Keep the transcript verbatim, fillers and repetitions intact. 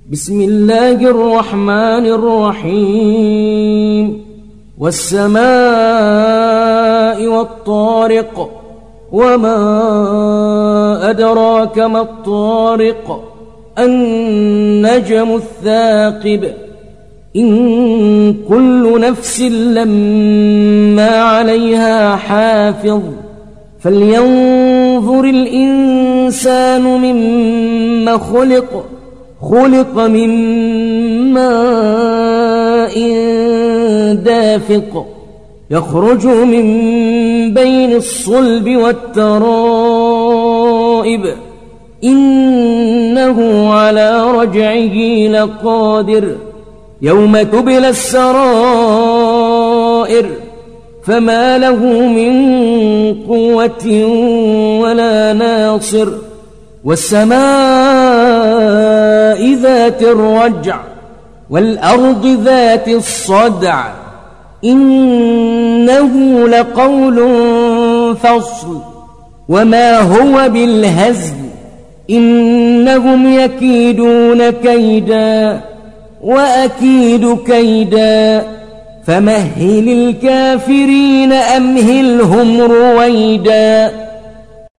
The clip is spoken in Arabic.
بسم الله الرحمن الرحيم والسماء والطارق وما أدراك ما الطارق النجم الثاقب إن كل نفس لما عليها حافظ فلينظر الإنسان مما خلق خلق من ماء دافق يخرج من بين الصلب والترائب إنه على رجعه لقادر يوم تبلى السرائر فما له من قوة ولا ناصر والسماء ذات الرجع والأرض ذات الصدع إنه لقول فصل وما هو بالهزل إنهم يكيدون كيدا وأكيد كيدا فمهل الكافرين أمهلهم رويدا.